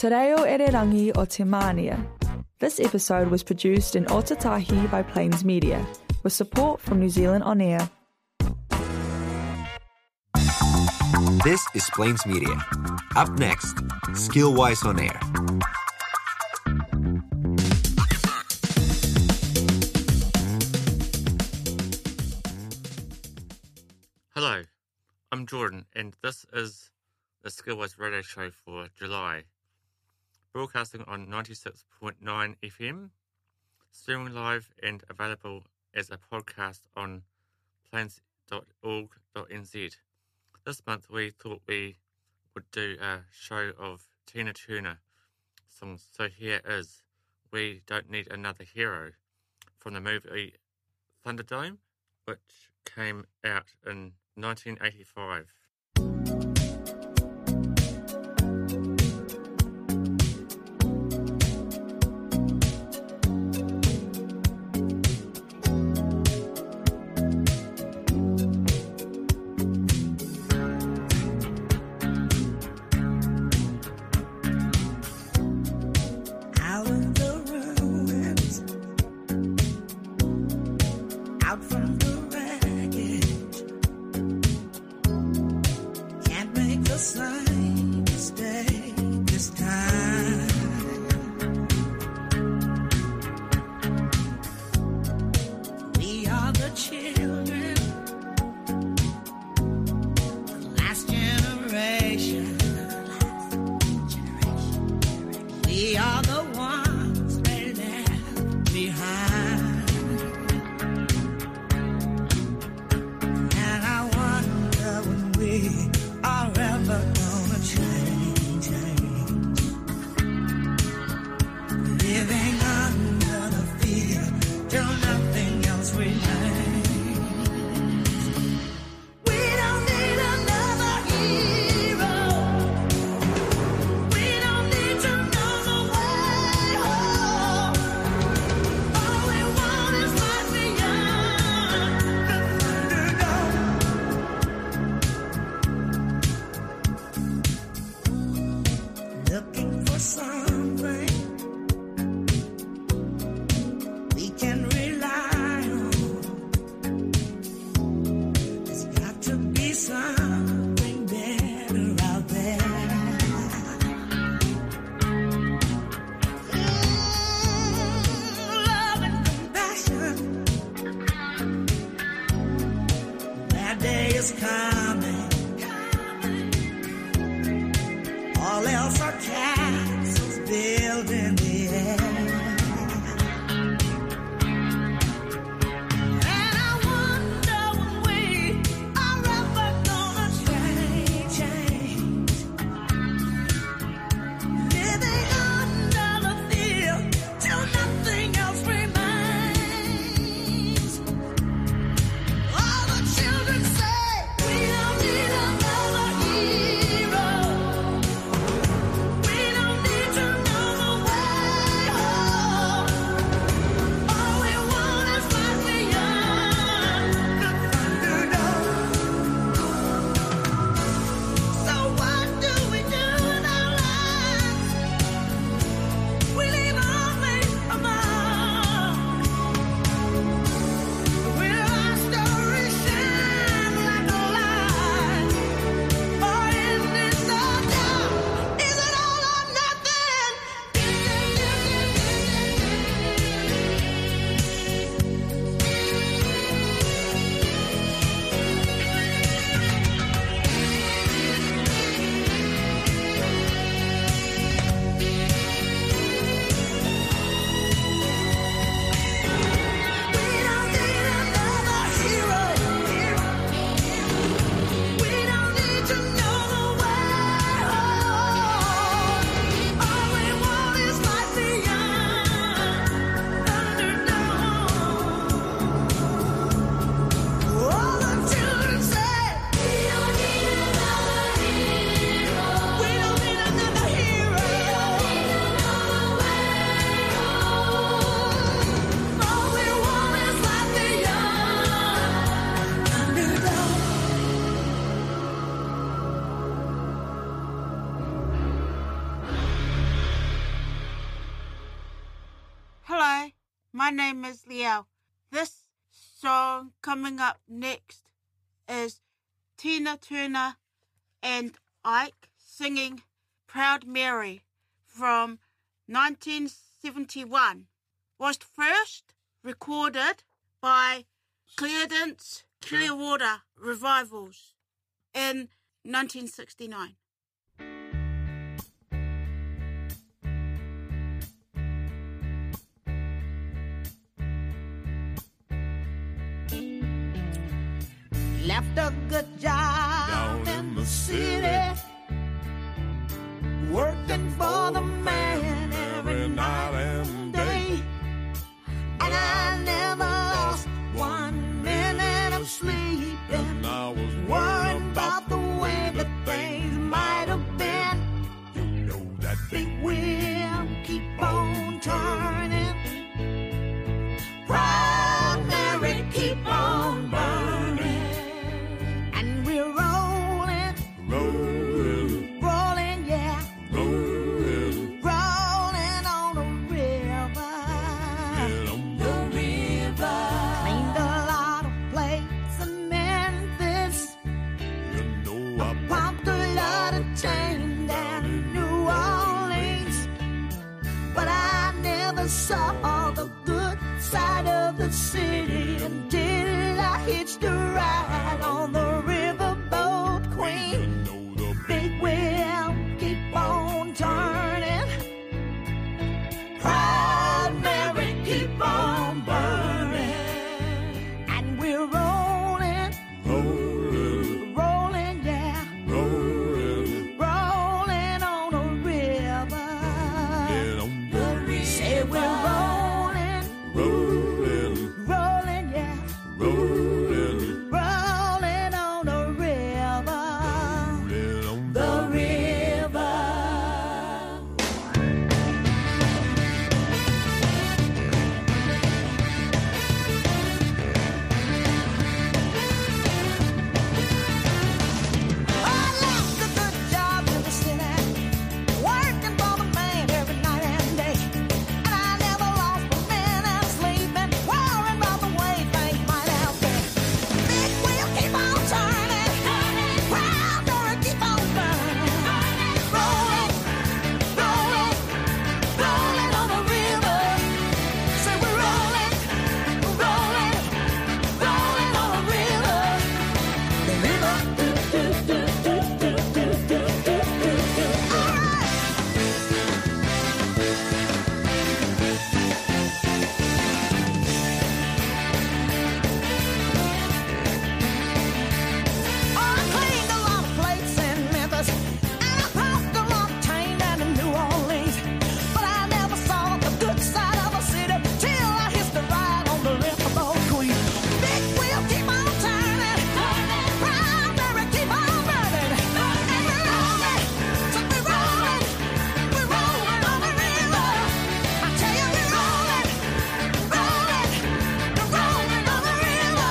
Te reo Ererangi o Te Mānia. This episode was produced in Otatahi by Plains Media, with support from New Zealand On Air. This is Plains Media. Up next, Skillwise On Air. Hello, I'm Jordan, and this is the Skillwise radio show for July. Broadcasting on 96.9 FM, streaming live and available as a podcast on plains.org.nz. This month we thought we would do a show of Tina Turner songs, so here is We Don't Need Another Hero from the movie Thunderdome, which came out in 1985. All the children say we don't need My name is Liel. This song coming up next is Tina Turner and Ike singing Proud Mary from 1971. Was first recorded by Creedence Clearwater Revivals in 1969. Left a good job down in the city, working for the man every night and day. And I never lost 1 minute of sleep, and I was worried about the way that things might have been. You know that big wheel keep on turning, Proud Mary keep on burning. And we're rolling, rolling, rolling, yeah, rolling, rolling on the river, the river. Cleaned a lot of plates in Memphis, you know, I pumped a lot of chain down in New Orleans, but I never saw the good side of the city until I hitched a ride on the riverboat queen. You know the big wheel keep on turning, Proud Mary keep on burning. And we're rolling, rolling, rolling, yeah, rolling, rolling on the river, the river. Say we're rolling, rolling, rolling, yeah, rolling, rolling on the river, the river. I left a good job in the city, working for the man every night and day. And I never lost a minute of sleeping, worrying about the way things might have been. Big wheel keep on turning, Proud Mary keep on burning, rolling, rolling, rolling on the river. Say we're rolling, rolling, rolling on the river, the river. All right. I cleaned a lot of plates in Memphis, and I pumped a lot of chain down in New Orleans, but I never saw the good side of the city till I hitched a ride on the riverboat queen. Big wheel keep on turning, Proud Mary keep on burning, and we're rolling, so we're rolling on the river. I tell you we're rolling, rolling, rolling on the river.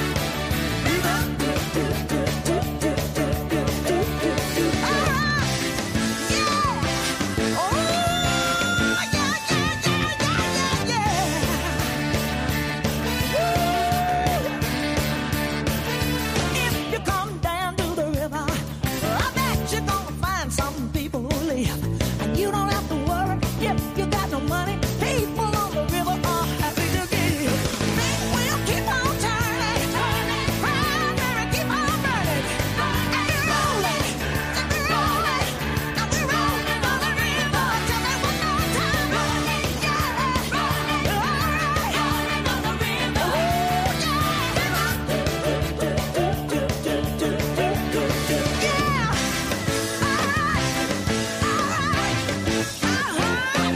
If you come down to the river, I bet you're gonna find some people who live, and you don't have to worry if you got no money. People on the river are happy to give. Big wheel keep on turning, Proud Mary keep on burning, and we're rolling, and we're rolling, and we're rolling on the river. Tell me one more time, rolling, yeah, rolling, all right, rolling on the river, oh yeah, yeah, all right.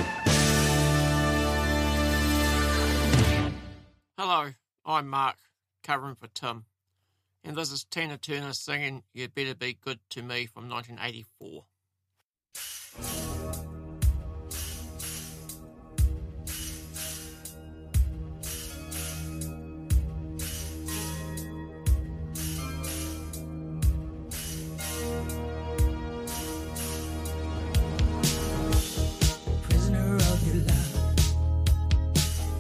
Hello, I'm Mark, covering for Tim, and this is Tina Turner singing You Better Be Good to Me from 1984. Prisoner of your love,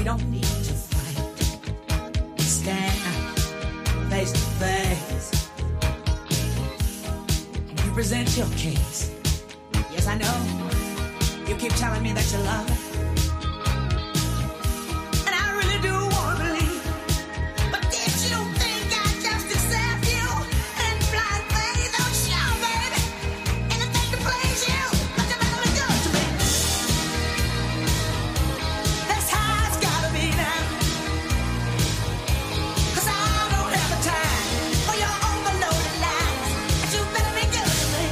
don't need to fight. Stand face to face. And you present your case. Yes, I know. You keep telling me that you love it. And I really do want to believe. But did you think I'd just accept you and blind faith? Oh, sure, baby. Anything to please you. But you better be good to me. That's how it's gotta be now. 'Cause I don't have the time for your overloaded lies. And you better be good to me.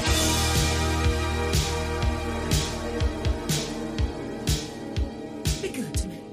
Be good to me.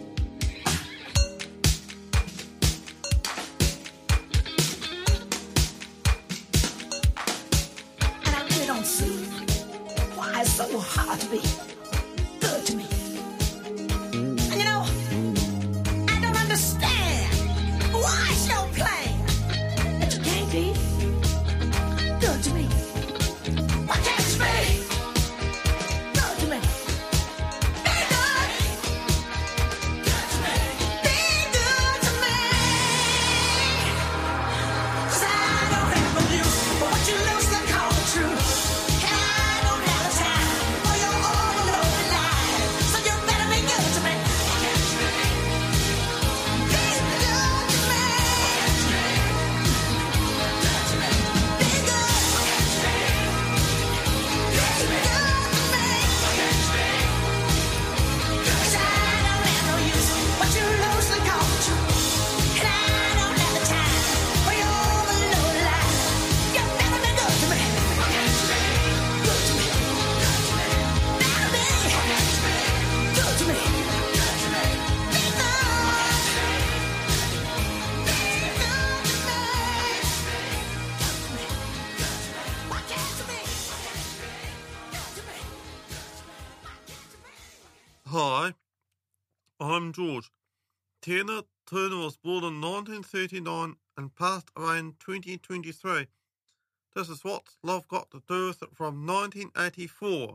And I really don't see why it's so hard to be good to me. And you know, I don't understand why it's so plain that you can't be good to me. Why can't you be good to me? Be good. Good to me. Be good to me. 'Cause I don't have a view for what you loosely call the truth. And I don't have the time for your overloaded lies. So you better be good to me. Be good to me. Be good to me. Be good to me. Cause I don't have no use for what you loosely call the truth. And I don't have the time for your overloaded lies. You better be good to me. Good to me. Better be good to me. Be good. Be good to me. Why can't you be good to me? Hi, I'm George. Tina Turner was born in 1939 and passed away in 2023. This is What's Love Got to Do With It from 1984.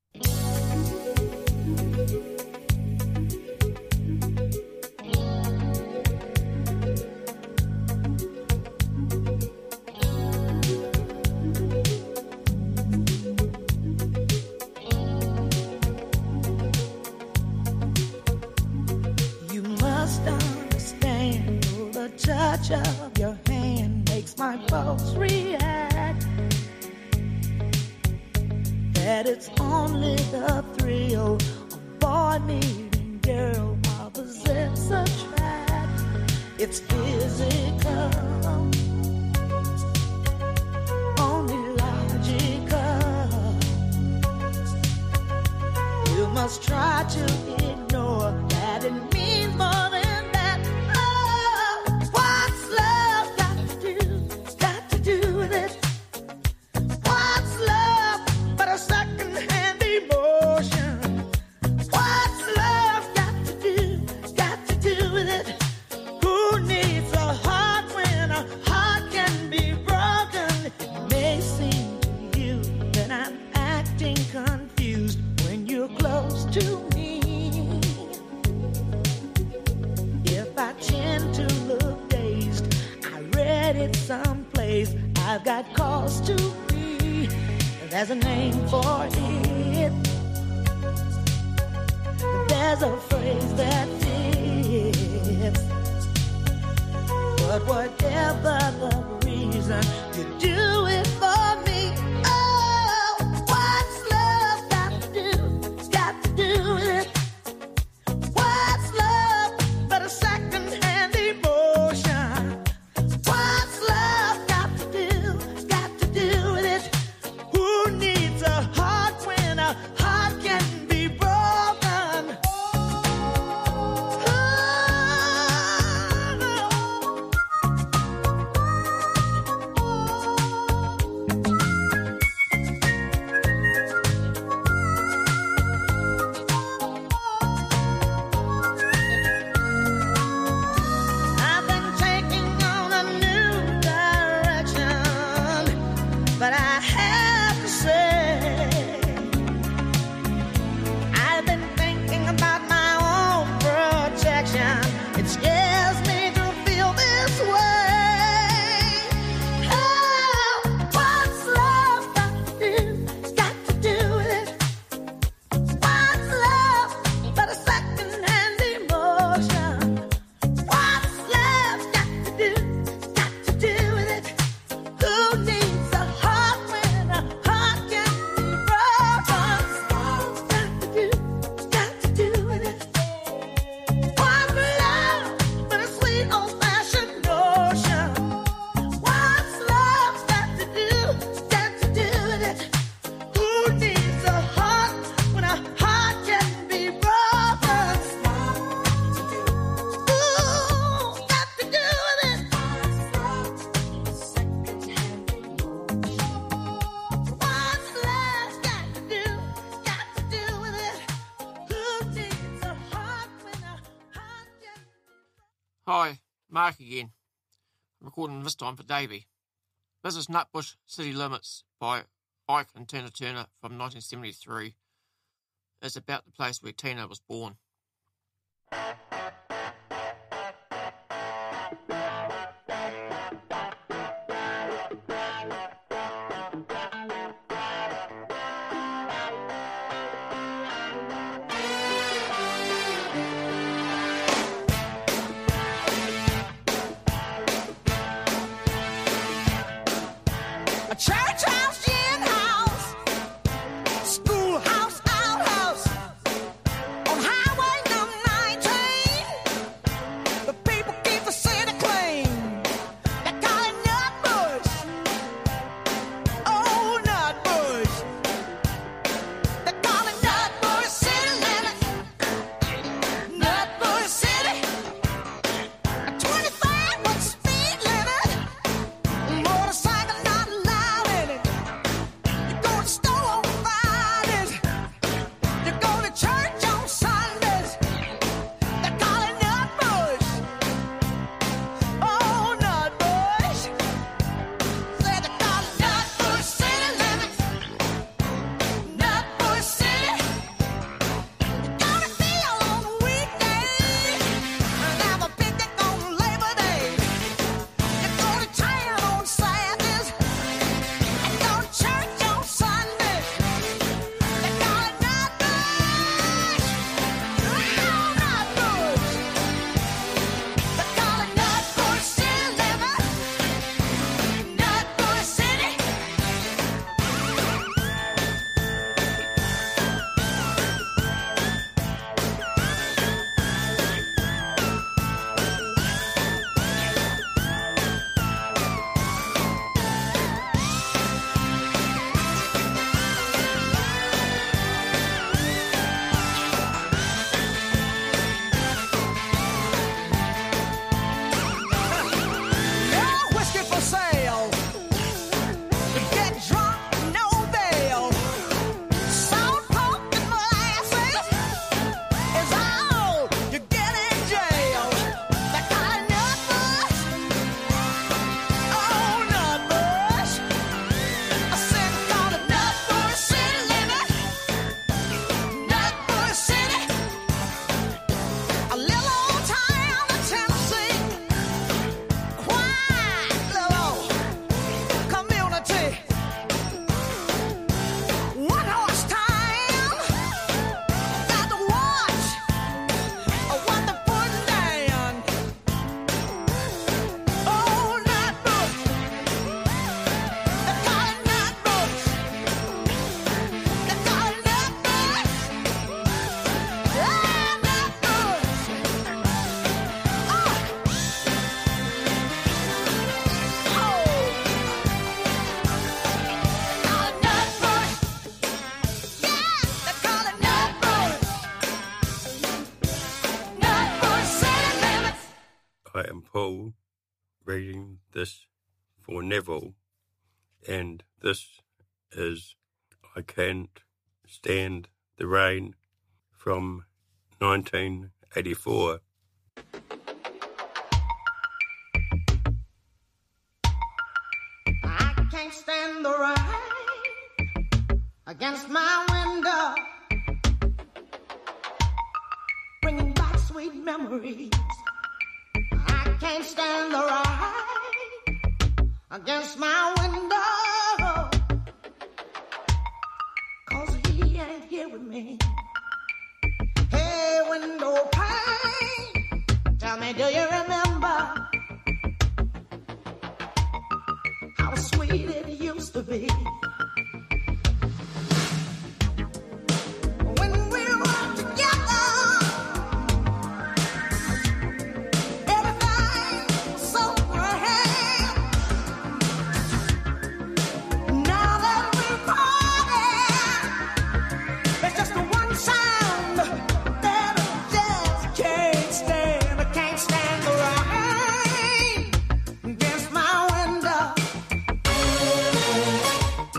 You must understand, the touch of your hand makes my pulse react. That it's only the thrill of boy meeting girl opposites attract. It's physical, only logical. You must try to ignore that it means more than that. Oh, what's love got to do with it? What's love but a second-hand emotion? What's love got to do with it? Who needs a heart when a heart can be broken? It may seem to you that I'm acting confused when you're close to me. If I tend to look dazed, I read it someplace. I've got cause to be. There's a name for it. There's a phrase that fits. But whatever the reason, you do it for me. Oh, what's love got to do with it? What's love but a second-hand emotion? What's love got to do with it? Who needs a heart when a heart can be broken? Oh, Hi, Mark again. I'm recording this time for Davey. This is Nutbush City Limits by Ike and Tina Turner from 1973. It's about the place where Tina was born. A church house, gin house, schoolhouse, outhouse, on highway number 19. The people keep the city clean. They call it Nutbush. Oh, Nutbush. They call it Nutbush City Limits. Nutbush City. 25 was the speed limit. Motorcycle not allowed in it. You go to store on Fridays. You go to church on Sundays. They call it Nutbush. Oh, Nutbush. Say they call it Nutbush City Limits. Nutbush City. You go to Theo on weekdays and have a picnic on Labor Day. You go to town on Saturdays and go to church on Sundays. They call it Nutbush. Oh, Nutbush. They call it Nutbush City Limits. Nutbush City. No whiskey for sale. You get drunk, no bail. Salt, pork, and molasses is all you get in jail. They call it Nutbush. Oh, Nutbush. I said call it Nutbush City Limits. Nutbush City. A little old town in Tennessee. Quiet little community. One horse town. Got to watch what they're putting down. Oh, Nutbush. They call it Nutbush. They call it Nutbush. Yeah, Nutbush. Oh. I am Paul, reading this for Neville, and this is I Can't Stand the Rain from 1984. I can't stand the rain against my window, bringing back sweet memories. I can't stand the rain against my window, 'cause he ain't here with me. Hey, window pane, tell me, do you remember how sweet it used to be? When we were together, everything was so grand. Now that we're parted, there's just one sound that I just can't stand. I can't stand the rain against my window.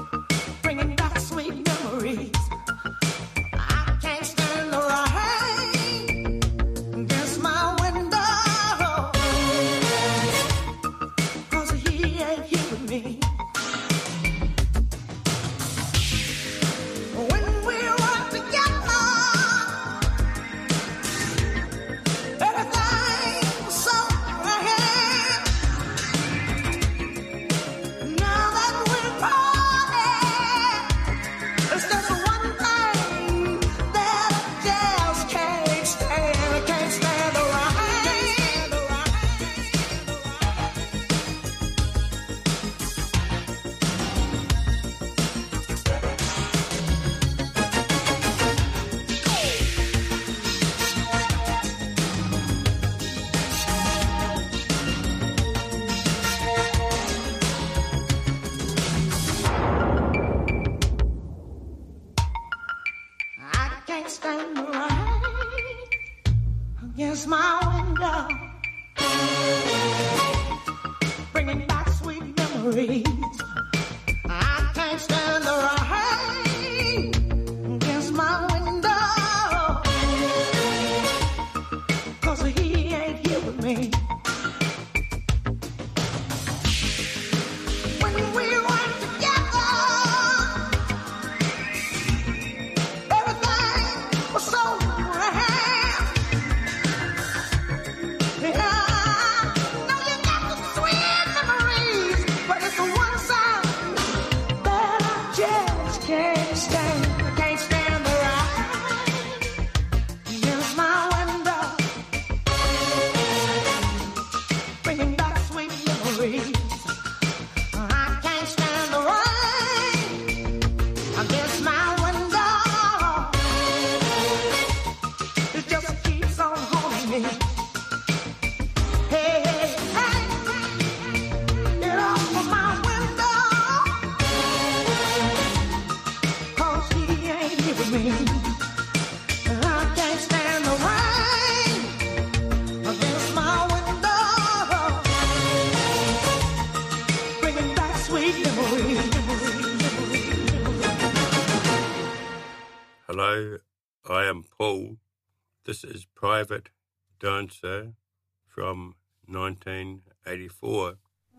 window, bringing back sweet memories. I can't stand the rain against my window, 'cause he ain't here with me. When we were together, everything was so grand. Yeah, now you got the sweet memories, but it's the one side that I just can't stand. I can't stand the rain against my window, bringing back sweet memories. I can't stand the rain against my window. It just keeps on haunting me. Hey, hey, hey, get off of my window, 'cause he ain't here with me. I can't stand the rain against my window, bringing back sweet memories. Hello, I am Paul. This is Private Dancer from 1984.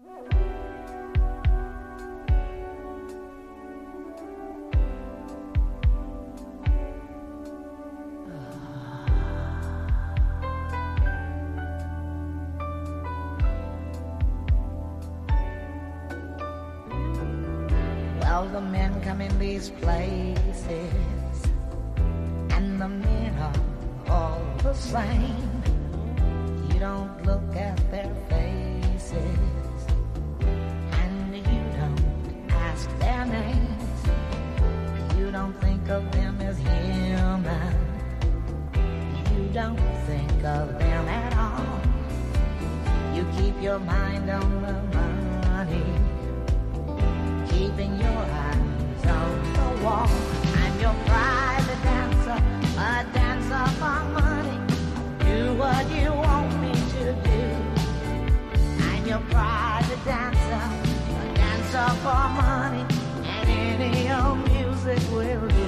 Well, the men come in these places, and the men are all the same. You don't look at their faces, and you don't ask their names. You don't think of them as human. You don't think of them at all. You keep your mind on the money, keeping your eyes on the wall. I'm your private dancer, a dancer for money. Do what you want me to do. I'm your private dancer, a dancer for money, and any old music will do.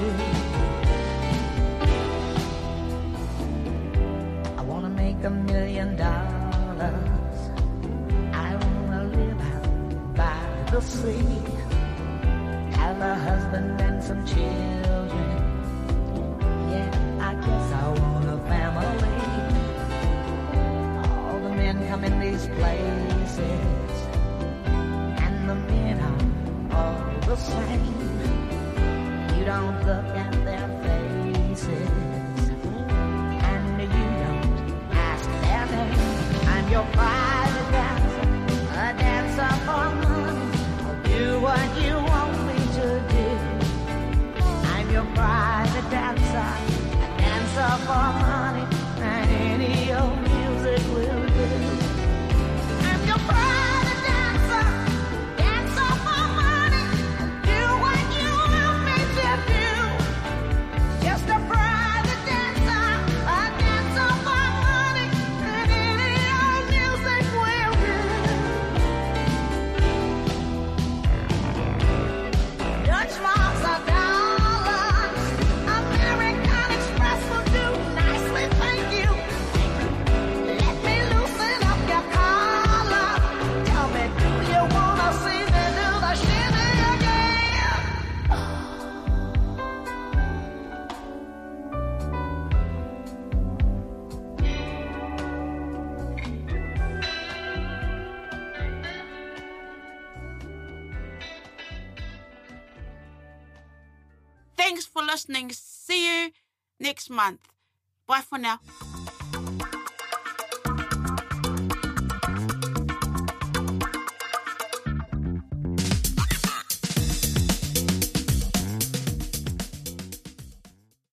I wanna make $1 million. I wanna live out by the sea, have a husband and some children. Yeah, I guess I want a family. All the men come in these places, and the men are all the same. You don't look at their faces, and you don't ask their name. I'm your private dancer, a dancer for money. I'll do what you want me to do. I'm your private dancer, a dancer for money, and any old music will do. I'm your private dancer, dancer for money. Do what you want me to do. Just a private dancer, a dancer for money, and any old music will do. Dutch marks are dollars, American Express will do nicely, thank you. Let me loosen up your collar. Tell me, do you wanna see me do the shimmy again? Thanks for listening. See you next month. Bye for now.